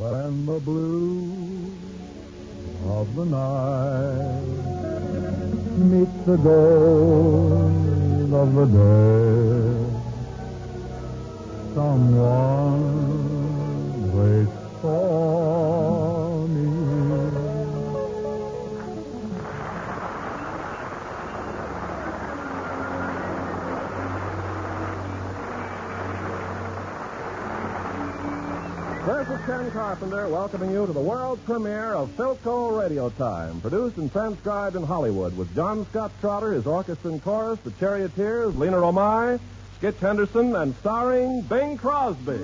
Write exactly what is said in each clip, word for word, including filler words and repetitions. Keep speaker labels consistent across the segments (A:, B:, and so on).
A: when the blue of the night meets the gold of the day, someone waits for me.
B: This is Ken Carpenter welcoming you to the world premiere of Philco Radio Time, produced and transcribed in Hollywood with John Scott Trotter, his orchestra and chorus, the Charioteers, Lena Romay, Skitch Henderson, and starring Bing Crosby.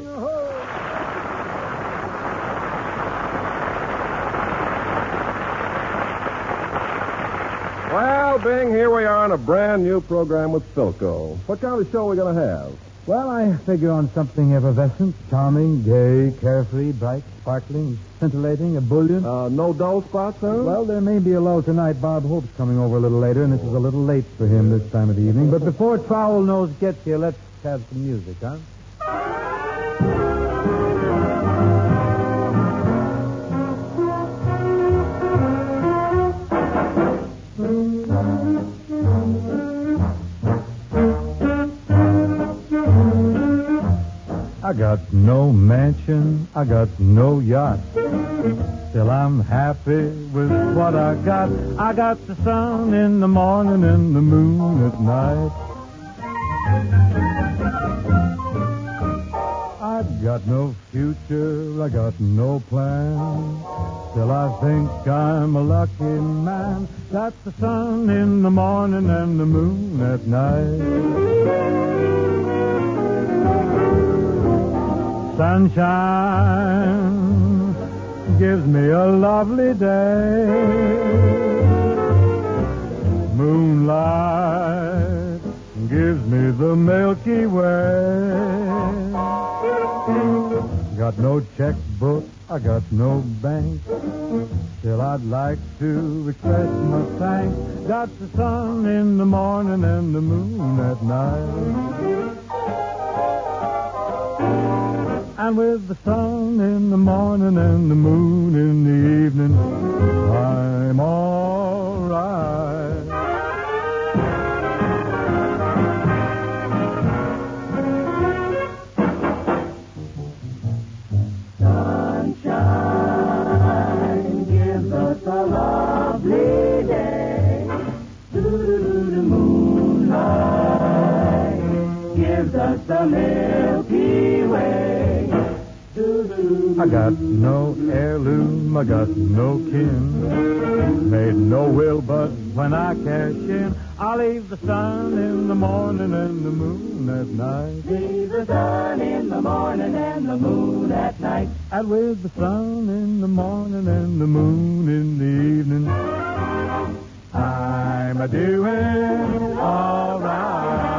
B: Well, Bing, here we are on a brand new program with Philco. What kind of show are we going to have?
A: Well, I figure on something effervescent, charming, gay, carefree, bright, sparkling, scintillating, ebullient.
B: Uh, no dull spots, huh?
A: Well, there may be a lull tonight. Bob Hope's coming over a little later, and this is a little late for him this time of the evening. But before Trowel Nose gets here, let's have some music, huh? I got no mansion, I got no yacht. Still I'm happy with what I got. I got the sun in the morning and the moon at night. I got no future, I got no plan. Still I think I'm a lucky man. Got the sun in the morning and the moon at night. Sunshine gives me a lovely day. Moonlight gives me the Milky Way. Got no checkbook, I got no bank. Still I'd like to express my thanks. Got the sun in the morning and the moon at night. And with the sun in the morning and the moon in the evening, I'm all right.
C: Sunshine gives us a lovely day. Doo-doo-doo-doo, moonlight gives us the Milky Way.
A: I got no heirloom, I got no kin. Made no will, but when I cash in, I leave the sun in the morning and the moon at night.
C: Leave the sun in the morning and the moon at night.
A: And with the sun in the morning and the moon in the evening, I'm a doing all right.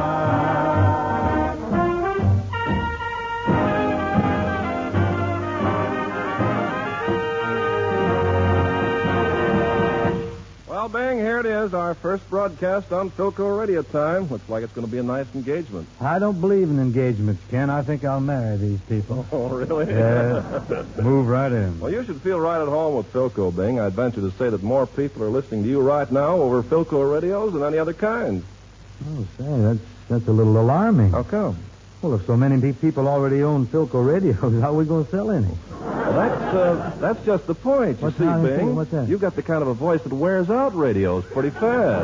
B: Well, Bing, here it is, our first broadcast on Philco Radio Time. Looks like it's going to be a nice engagement.
A: I don't believe in engagements, Ken. I think I'll marry these people.
B: Oh, really?
A: Yeah. Move right in.
B: Well, you should feel right at home with Philco, Bing. I'd venture to say that more people are listening to you right now over Philco radios than any other kind.
A: Oh, say, that's, that's a little alarming.
B: How come?
A: Well, if so many pe- people already own Philco radios, how are we going to sell any?
B: Well, that's, uh, that's just the point, you
A: What's
B: see,
A: that?
B: Bing.
A: What's that?
B: You've got the kind of a voice that wears out radios pretty fast.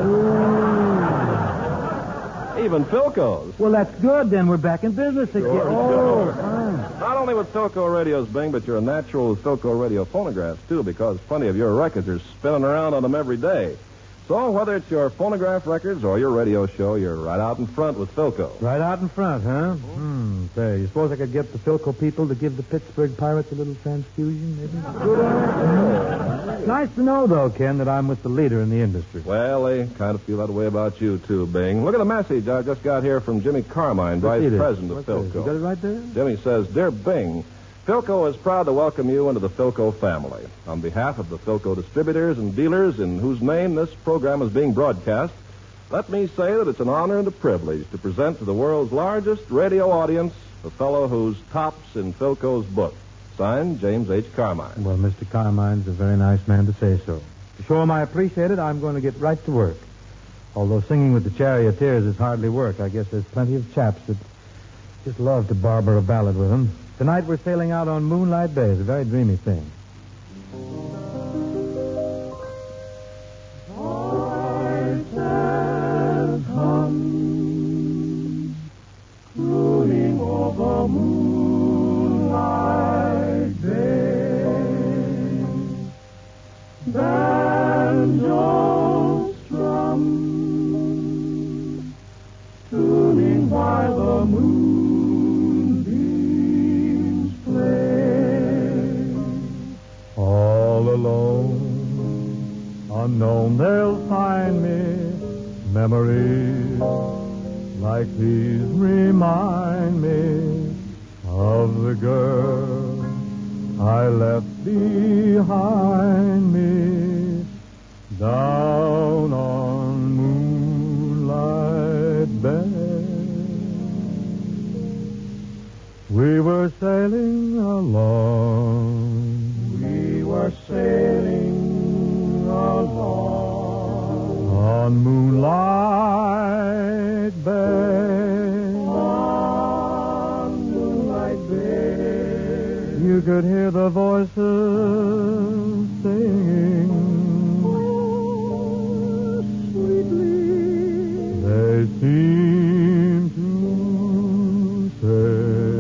B: Even Philco's.
A: Well, that's good, then. We're back in business again.
B: Sure,
A: oh,
B: sure.
A: fine.
B: Not only with Philco radios, Bing, but you're a natural with Philco radio phonographs, too, because plenty of your records are spinning around on them every day. So whether it's your phonograph records or your radio show, you're right out in front with Philco.
A: Right out in front, huh? Hmm. Say, you suppose I could get the Philco people to give the Pittsburgh Pirates a little transfusion, maybe? Good idea. Nice to know, though, Ken, that I'm with the leader in the industry.
B: Well, they kind of feel that way about you, too, Bing. Look at the message I just got here from Jimmy Carmine, Vice President of Philco.
A: You got it right there?
B: Jimmy says, Dear Bing, Philco is proud to welcome you into the Philco family. On behalf of the Philco distributors and dealers in whose name this program is being broadcast, let me say that it's an honor and a privilege to present to the world's largest radio audience a fellow who's tops in Philco's book, Signed, James H. Carmine.
A: Well, Mister Carmine's a very nice man to say so. To show him I appreciate it, I'm going to get right to work. Although singing with the Charioteers is hardly work, I guess there's plenty of chaps that just love to barber a ballad with them. Tonight we're sailing out on Moonlight Bay. It's a very dreamy thing.
C: Crooning over Moonlight Bay, banjo strum, tuning by the moonbeams play.
A: All alone, unknown, they'll find me. Memories like these remind me of the girl I left behind me down on Moonlight Bay. We were sailing along.
C: We were sailing along
A: on Moonlight Bay.
C: On Moonlight Bay.
A: You could hear the voices singing.
C: Oh, sweetly.
A: They seem to say,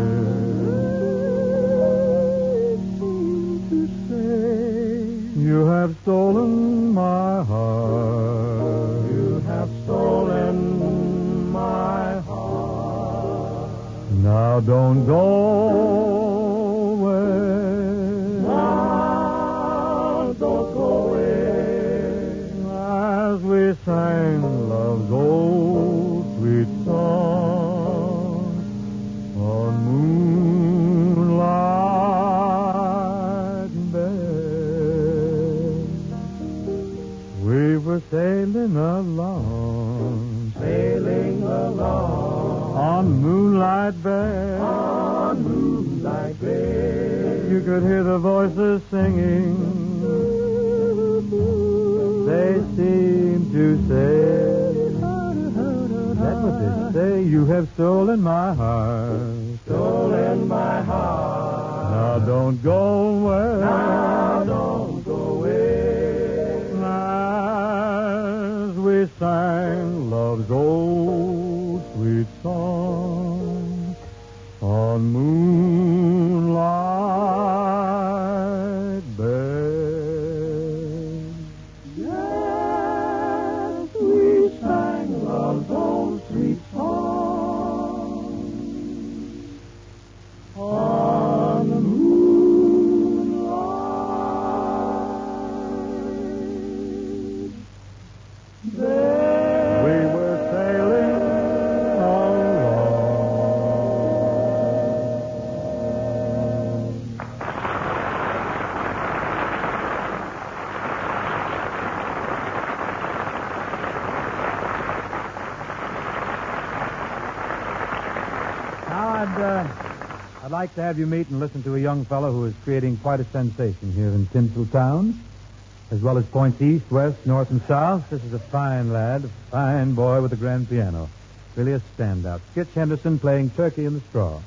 C: to say,
A: you have stolen my heart.
C: you have stolen my heart.
A: Now don't go away.
C: Now don't go away.
A: As we sang love's old sweet song on Moonlight Bay. We were sailing along,
C: Sailing along
A: on Moonlight Bay.
C: on Moonlight Bay.
A: You could hear the voices singing. They seem to say, that's what they say, you have stolen my heart.
C: Stolen my heart.
A: Now don't go away.
C: Now don't go away.
A: As we sang love's old sweet song on Moonlight Bay.
C: Yes, we sang love's old sweet song on the moonlight Bay.
A: We were sailing along. Now I'd, uh, I'd like to have you meet and listen to a young fellow who is creating quite a sensation here in Tinseltown, as well as points east, west, north, and south. This is a fine lad, a fine boy with a grand piano. Really a standout. Skitch Henderson playing Turkey in the Straw.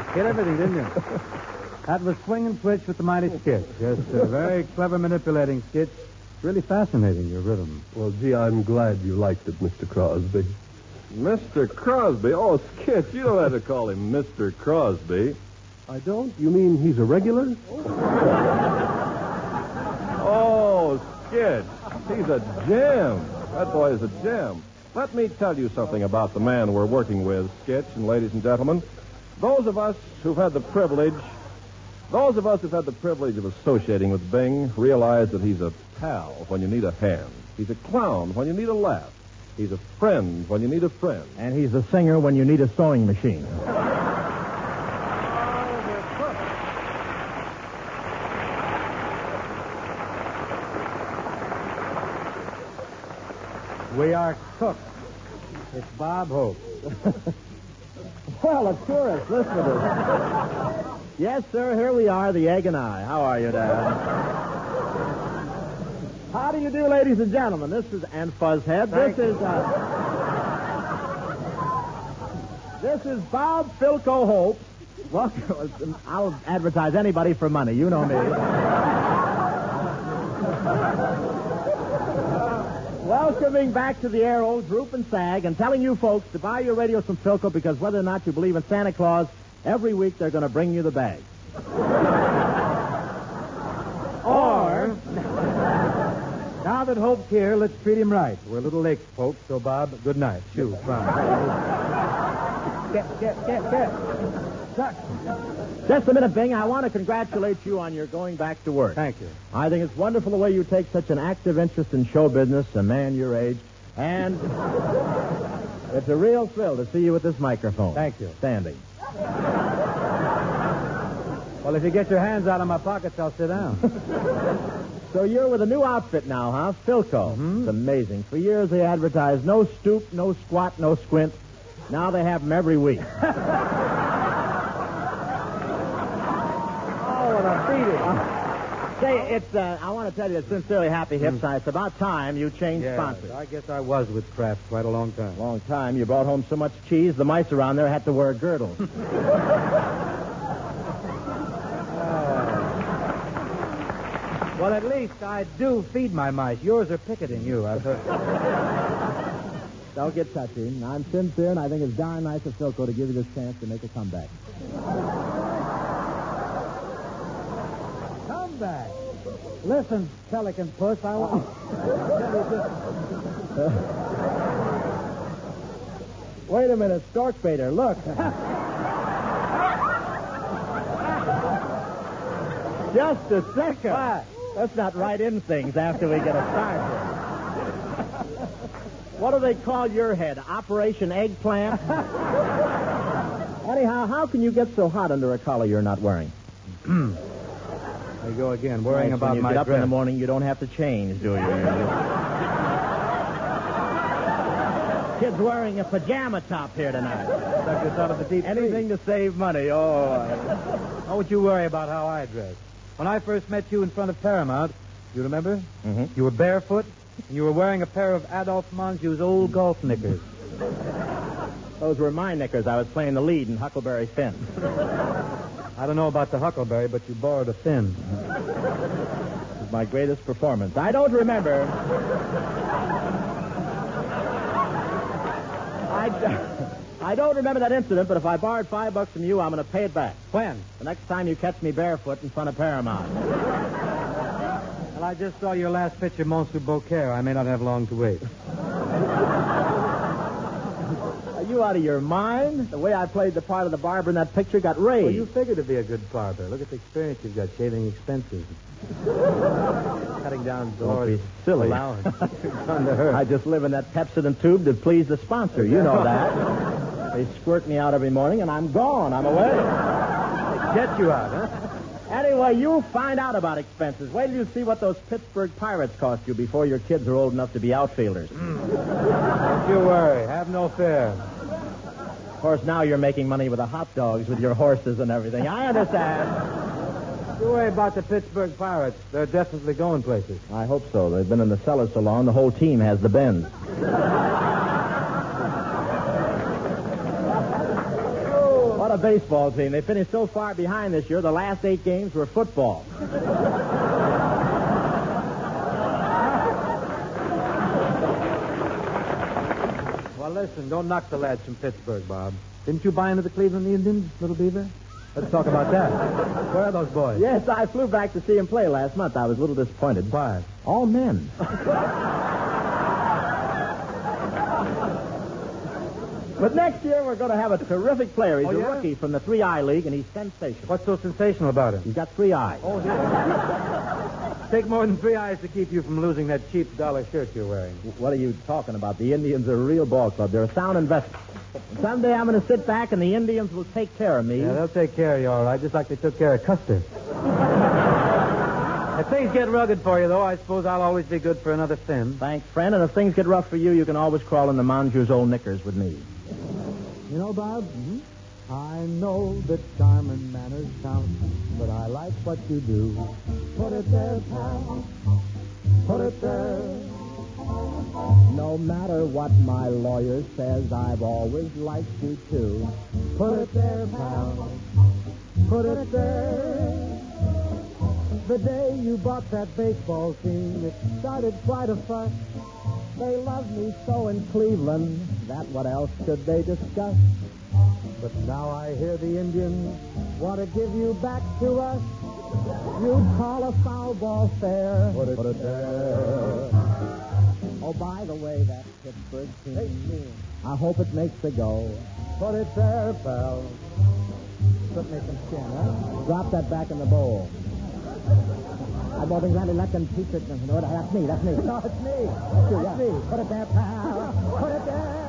A: Hit everything, didn't you? That was Swing and Switch with the Mighty Skitch. Just a very clever manipulating skitch. Really fascinating, your rhythm.
D: Well, gee, I'm glad you liked it, Mister Crosby.
B: Mister Crosby? Oh, Skitch, you don't have to call him Mister Crosby.
D: I don't? You mean he's a regular?
B: Oh, Skitch, he's a gem. That boy is a gem. Let me tell you something about the man we're working with, Skitch, and ladies and gentlemen. Those of us who've had the privilege, those of us who've had the privilege of associating with Bing realize that he's a pal when you need a hand. He's a clown when you need a laugh. He's a friend when you need a friend.
E: And he's a singer when you need a sewing machine.
A: We are cooked. It's Bob Hope.
E: Well, of course. Listen to this. Yes, sir, here we are, the Egg and I. How are you, Dad? How do you do, ladies and gentlemen? This is, and Fuzzhead, this is, uh, this is Bob Philco Hope. Well, I'll advertise anybody for money. You know me. Welcoming back to the air old Droop and Sag and telling you folks to buy your radios from Philco because whether or not you believe in Santa Claus, every week they're going to bring you the bag. Or,
A: now that Hope's here, let's treat him right. We're little late, folks, so Bob, good night. Shoo, fine.
E: Get, get, get, get. Just a minute, Bing. I want to congratulate you on your going back to work.
A: Thank you.
E: I think it's wonderful the way you take such an active interest in show business, a man your age. And it's a real thrill to see you with this microphone.
A: Thank you.
E: Standing.
A: Well, if you get your hands out of my pockets, I'll sit down.
E: So you're with a new outfit now, huh? Philco.
A: Mm-hmm.
E: It's amazing. For years they advertised no stoop, no squat, no squint. Now they have them every week. Say, it's, uh, I want to tell you, it's sincerely Happy Hips. Mm. It's about time you changed
A: yeah,
E: sponsors.
A: I guess I was with Kraft quite a long time.
E: Long time. You brought home so much cheese, the mice around there had to wear girdles. uh.
A: Well, at least I do feed my mice. Yours are picketing you, I've heard.
E: Don't get touchy. I'm sincere, and I think it's darn nice of Philco to give you this chance to make a comeback.
A: Back. Listen, Pelican Puss, I want...
E: Wait a minute, Stork Baiter, look. Just a second.
A: What?
E: Let's not write in things after we get a start. What do they call your head? Operation Eggplant? Anyhow, how can you get so hot under a collar you're not wearing?
A: There you go again, worrying
E: nice.
A: about
E: when you
A: my
E: get up
A: dress.
E: in the morning, you don't have to change, do you? Kid's wearing a pajama top here tonight.
A: Stuck this out of the deep
E: Anything to save money. Oh.
A: How would you worry about how I dress? When I first met you in front of Paramount, you remember?
E: Mm-hmm.
A: You were barefoot, and you were wearing a pair of Adolph Manjou's old golf knickers.
E: Those were my knickers. I was playing the lead in Huckleberry Finn.
A: I don't know about the Huckleberry, but you borrowed a Finn.
E: This is my greatest performance. I don't remember. I, I don't remember that incident, but if I borrowed five bucks from you, I'm going to pay it back.
A: When?
E: The next time you catch me barefoot in front of Paramount.
A: Well, I just saw your last picture, Monsieur Beaucaire. I may not have long to wait.
E: Are you out of your mind? The way I played the part of the barber in that picture got raised.
A: Well, you figured to be a good barber. Look at the experience you've got, shaving expenses. Cutting down
E: Don't
A: doors.
E: be silly.
A: Allowance. Under her.
E: I just live in that Pepsodent tube to please the sponsor. You know that. They squirt me out every morning, and I'm gone. I'm away.
A: They get you out, huh?
E: Anyway, you'll find out about expenses. Wait till you see what those Pittsburgh Pirates cost you before your kids are old enough to be outfielders.
A: Don't you worry. Have no fear.
E: Of course, now you're making money with the hot dogs with your horses and everything. I understand.
A: Don't you worry about the Pittsburgh Pirates. They're definitely going places.
E: I hope so. They've been in the cellar so long, the whole team has the bends. What a baseball team. They finished so far behind this year, the last eight games were football.
A: Well, listen, don't knock the lads from Pittsburgh, Bob. Didn't you buy into the Cleveland Indians, Little Beaver? Let's talk about that. Where are those boys?
E: Yes, I flew back to see him play last month. I was a little disappointed.
A: Why?
E: All men. But next year, we're going to have a terrific player. He's
A: Oh,
E: a
A: yeah?
E: rookie from the three I League, and he's sensational.
A: What's so sensational about him?
E: He's got three eyes.
A: Oh, yeah. Take more than three eyes to keep you from losing that cheap dollar shirt you're wearing.
E: What are you talking about? The Indians are a real ball club. They're a sound investment. Someday I'm going to sit back, and the Indians will take care of me.
A: Yeah, they'll take care of you, all right, just like they took care of Custer. If things get rugged for you, though, I suppose I'll always be good for another fin.
E: Thanks, friend. And if things get rough for you, you can always crawl into Manju's old knickers with me.
A: You know, Bob, mm-hmm. I know that charm and manners count, but I like what you do. Put it there, pal. Put it there.
E: No matter what my lawyer says, I've always liked you too.
A: Put it there, pal. Put it there. The day you bought that baseball team, it started quite a fuss.
E: They love me so in Cleveland that what else could they discuss?
A: But now I hear the Indians want to give you back to us.
E: You'd call a foul ball fair.
A: Put it,
E: Put it
A: there.
E: Oh, by the way, that Pittsburgh team, I hope it makes a go.
A: Put it there, pal.
E: Put me some skin, huh? Drop that back in the bowl. I'm more than glad to let them teach it. No, that's me, that's me. No, it's me. That's you, yeah. me. Put it there, pal. Put it there.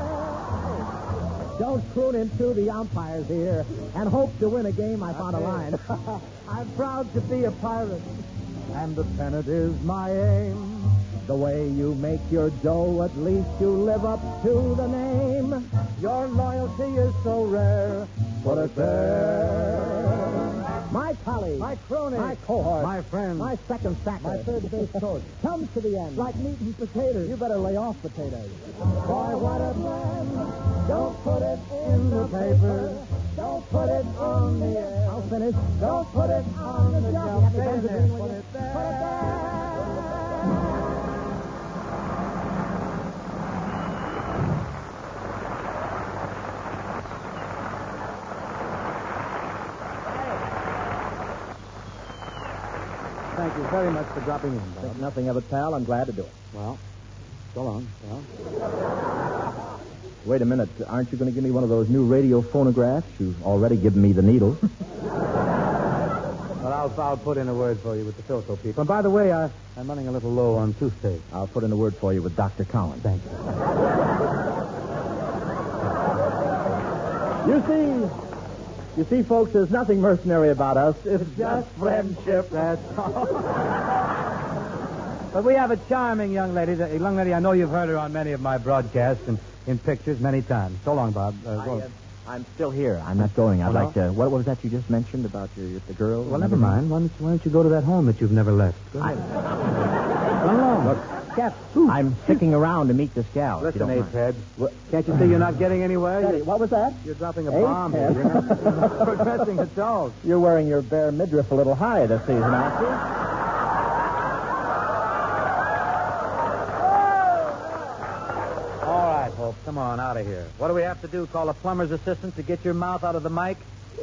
E: Don't croon into the umpire's ear and hope to win a game I found a line.
A: I'm proud to be a pirate, and the pennant is my aim.
E: The way you make your dough, at least you live up to the name.
A: Your loyalty is so rare. Put it there.
E: My colleague,
A: My crony,
E: my cohort,
A: my friend,
E: my second sacker,
A: my third base coach.
E: comes to the end.
A: Like meat and potatoes.
E: You better lay off potatoes.
A: Boy, what a plan. Don't put it in the paper. Don't put it on the air.
E: I'll finish.
A: Don't put it on the shelf. Stay in there. Put it there.
E: Put it there.
A: Thank you very much for dropping in, Bob.
E: Think nothing of it, pal. I'm glad to do it.
A: Well, so long. Well,
E: Wait a minute. Aren't you going to give me one of those new radio phonographs? You've already given me the needle.
A: well I'll, I'll put in a word for you with the Philco people. And by the way, I, I'm running a little low on toothpaste.
E: I'll put in a word for you with Doctor Collins.
A: Thank you.
E: You see, you see, folks, there's nothing mercenary about us. It's just friendship.
A: That's all. But we have a charming young lady. A young lady, I know you've heard her on many of my broadcasts and in pictures many times. So long, Bob. Uh,
E: I,
A: go-
E: uh, I'm still here. I'm not going. I'd
A: Oh, no?
E: like to... What was that you just mentioned about your the girl?
A: well, never mind. Why don't, you, why don't you go to that home that you've never left? Go
E: I,
A: ahead. Run along.
E: Look, I'm sticking around to meet this gal. if you
A: Listen,
E: don't mind.
A: Apehead. Can't you see you're not getting anywhere?
E: Daddy,
A: You're,
E: what was that?
A: you're dropping a
E: Apehead.
A: bomb here. You're not, you're not progressing at all.
E: You're wearing your bare midriff a little high this season, aren't you?
A: All right, Hope. Come on, out of here. What do we have to do? Call a plumber's assistant to get your mouth out of the mic?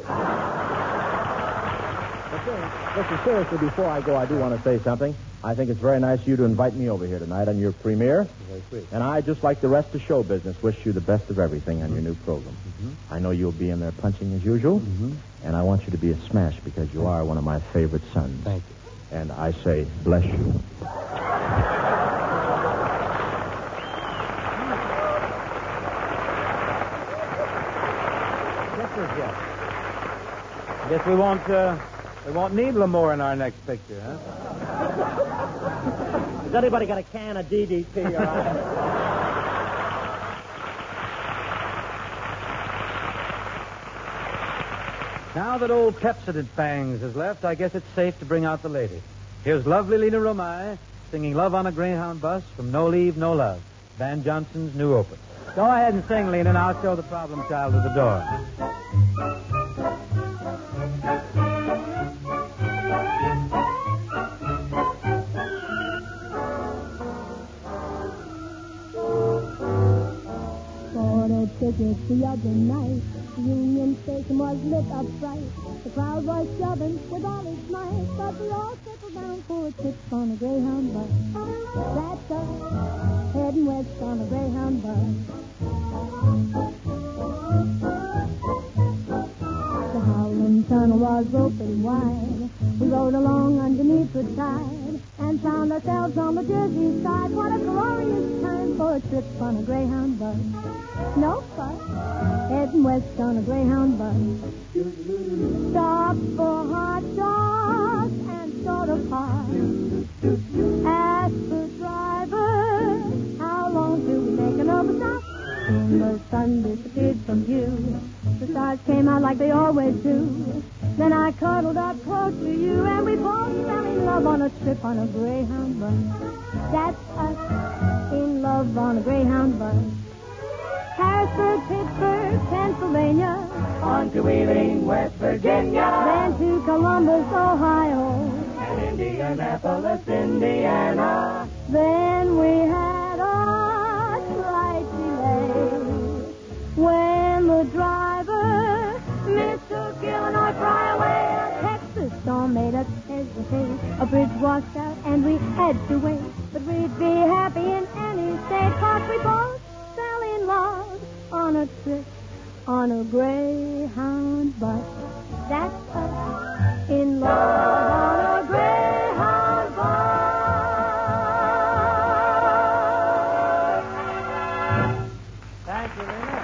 E: Listen, seriously, before I go, I do want to say something. I think it's very nice of you to invite me over here tonight on your premiere.
A: Very sweet.
E: And I, just like the rest of show business, wish you the best of everything on your new program.
A: Mm-hmm.
E: I know you'll be in there punching as usual,
A: Mm-hmm.
E: and I want you to be a smash because you are one of my favorite sons.
A: Thank you.
E: And I say, bless you.
A: Guess we won't, uh, we won't need Lamore in our next picture, huh?
E: Has anybody got a can of D D T around?
A: Now that old Pepsodent Fangs has left, I guess it's safe to bring out the lady. Here's lovely Lena Romay singing Love on a Greyhound Bus from No Leave, No Love, Van Johnson's new opus. Go ahead and sing, Lena, and I'll show the problem child to the door.
F: was lit up bright. The crowd was shoving with all its might, but we all settled down for a trip on a Greyhound bus. That's us, heading west on a Greyhound bus. The Howland Tunnel was open wide. We rode along underneath the tide and found ourselves on the Jersey side. What a glorious time for a trip on a Greyhound bus. No fuss, heading west on a Greyhound bus. Stop for hot dogs and soda pop. Ask the driver, how long till we make another stop? The sun disappeared from view. The stars came out like they always do. Then I cuddled up close to you, and we both fell in love on a trip on a Greyhound bus. That's us, in love on a Greyhound bus. Harrisburg, Pittsburgh, Pennsylvania.
C: On to Wheeling, West Virginia.
F: Then to Columbus, Ohio.
C: And Indianapolis, Indiana.
F: Then we had a slight delay when the driver mistook Illinois for Iowa. A Texas storm made us hesitate. A bridge washed out and we had to wait. But we'd be happy in any state, 'cause we both fell in love on a trip on a Greyhound bus. That's us, in love on a Greyhound bus.
G: Thank you, Lena.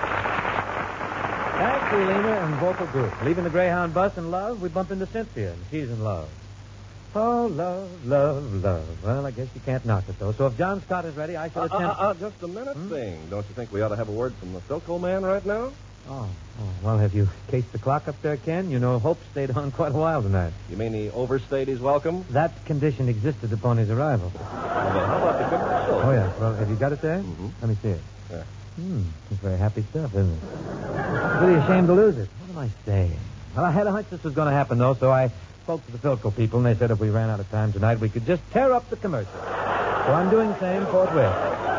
G: Thank you, Lena, and vocal group. Leaving the Greyhound bus in love, we bump into Cynthia, and she's in love. Oh, love, love, love. Well, I guess you can't knock it, though. So if John Scott is ready, I shall
B: Uh,
G: attempt...
B: uh, uh, just a minute,
G: Hmm?
B: thing. Don't you think we ought to have a word from the Philco man right now?
G: Oh, oh, well, have you cased the clock up there, Ken? You know, Hope stayed on quite a while tonight.
B: You mean he overstayed his welcome?
G: That condition existed upon his arrival.
B: Well, then how about the good show?
G: Oh, yeah. Well, have you got it there?
B: Mhm.
G: Let me see it.
B: Yeah.
G: Hmm, it's very happy stuff, isn't it? Really a shame to lose it. What am I saying? Well, I had a hunch this was going to happen, though, so I spoke to the Philco people, and they said if we ran out of time tonight, we could just tear up the commercial. So I'm doing the same forthwith.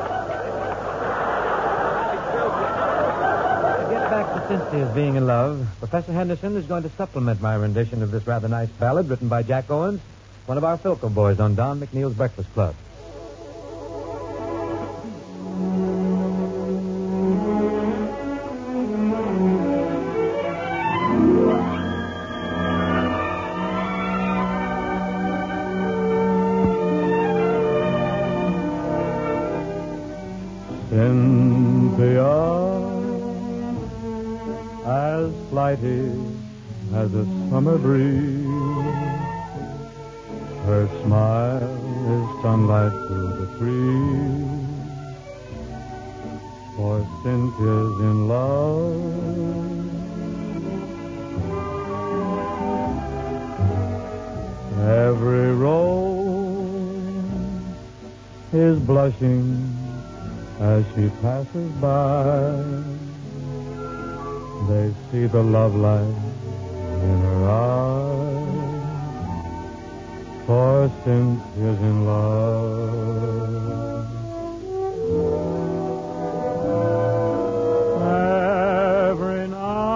G: To get back to Cynthia's being in love, Professor Henderson is going to supplement my rendition of this rather nice ballad written by Jack Owens, one of our Philco boys on Don McNeil's Breakfast Club.
A: Cynthia, as flighty as a summer breeze, her smile is sunlight through the trees, for Cynthia's in love. Every rose is blushing as she passes by. They see the love light in her eyes, for Cynthia's in love. Every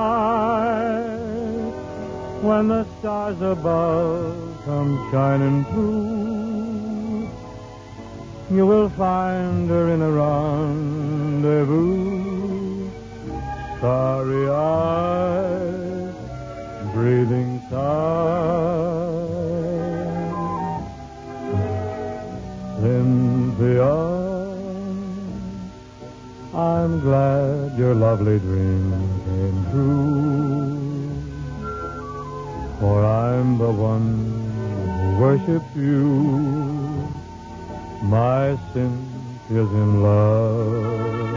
A: night when the stars above come shining through, you will find her in a rendezvous, starry-eyed, breathing sighs. Cynthia, I'm glad your lovely dream came true, for I'm the one who worships you. My Cynthia's in love.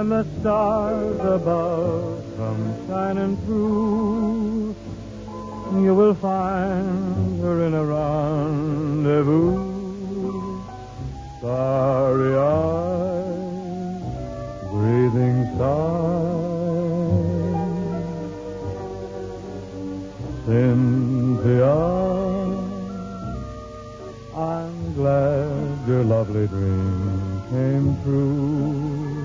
A: when the stars above come shining through, you will find her in a rendezvous. Starry eyes, breathing sighs, Cynthia, I'm glad your lovely dream came true,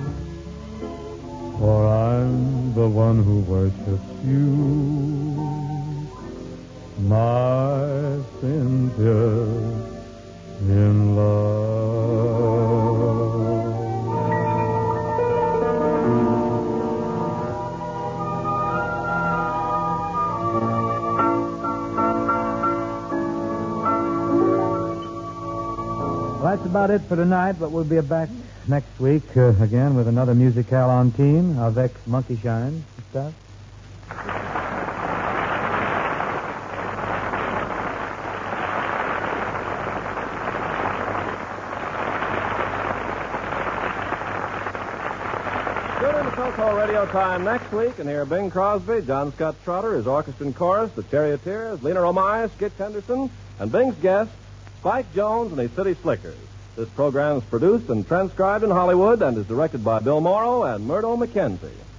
A: for I'm the one who worships you, my Cynthia in love.
G: Well, that's about it for tonight, but we'll be back next week uh, again with another musicale on team, avec Monkey Shine and stuff.
B: Tune in to Philco Radio Time next week and hear Bing Crosby, John Scott Trotter, his orchestra and chorus, the Charioteers, Lena Romay, Skitch Henderson, and Bing's guests, Spike Jones and the City Slickers. This program is produced and transcribed in Hollywood and is directed by Bill Morrow and Murdo McKenzie.